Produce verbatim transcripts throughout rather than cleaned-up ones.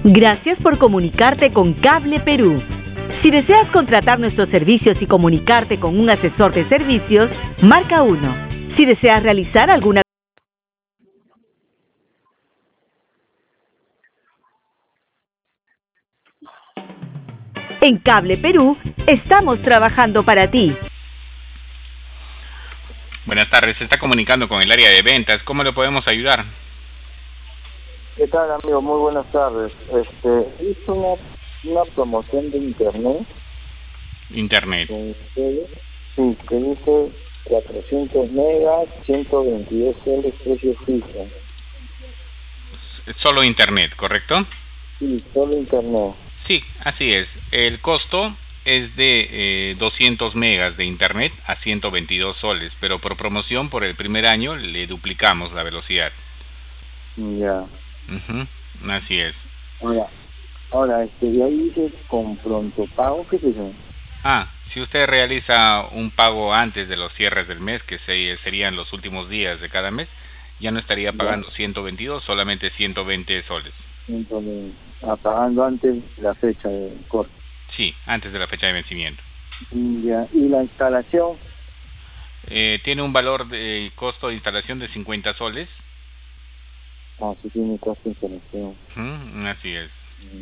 Gracias por comunicarte con Cable Perú. Si deseas contratar nuestros servicios y comunicarte con un asesor de servicios, marca uno. Si deseas realizar alguna En Cable Perú, estamos trabajando para ti. Buenas tardes, se está comunicando con el área de ventas. ¿Cómo le podemos ayudar? ¿Qué tal, amigo? Muy buenas tardes. Este, hice una, una promoción de internet. Internet. Con ustedes. Sí, que dice cuatrocientos megas, ciento veintidós soles, precio fijo. Solo internet, ¿correcto? Sí, solo internet. Sí, así es. El costo es de eh, doscientos megas de internet a ciento veintidós soles, pero por promoción por el primer año le duplicamos la velocidad. Ya. Uh-huh. Así es. Ahora, ahora, este, de ahí dice con pronto pago, ¿qué es eso? Ah, si usted realiza un pago antes de los cierres del mes, que se, serían los últimos días de cada mes, ya no estaría pagando ya. ciento veintidós, solamente ciento veinte soles. ciento veinte. Ah, pagando antes la fecha de corte. Sí, antes de la fecha de vencimiento. Ya. ¿Y la instalación? Eh, tiene un valor de costo de instalación de cincuenta soles. Ah, sí tiene costo de instalación. Uh-huh, así es.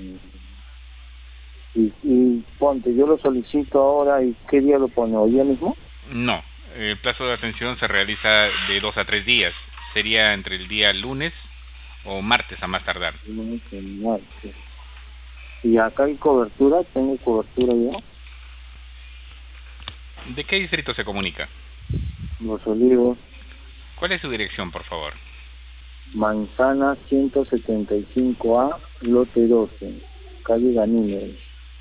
Y, y ponte, yo lo solicito ahora, ¿y qué día lo pone? ¿Hoy día mismo? No, el plazo de atención se realiza de dos a tres días. Sería entre el día lunes o martes a más tardar. Lunes o martes. ¿Y acá hay cobertura? ¿Tengo cobertura ya? ¿De qué distrito se comunica? Los Olivos. ¿Cuál es su dirección, por favor? Manzana ciento setenta y cinco A, lote doce, calle Ganímedes.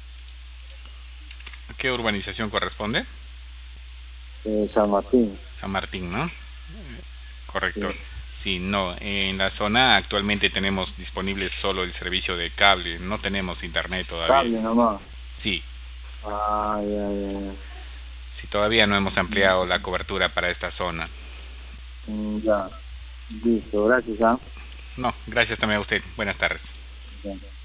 ¿Qué urbanización corresponde? Eh, San Martín. San Martín, ¿no? Correcto. Sí. Sí, no, en la zona actualmente tenemos disponible solo el servicio de cable, no tenemos internet todavía. Cable nomás. Sí. Ah, ya, ya, ya. Sí, todavía no hemos ampliado la cobertura para esta zona. Mm, ya. Listo, gracias, ¿ah? No, gracias también a usted. Buenas tardes. Ya.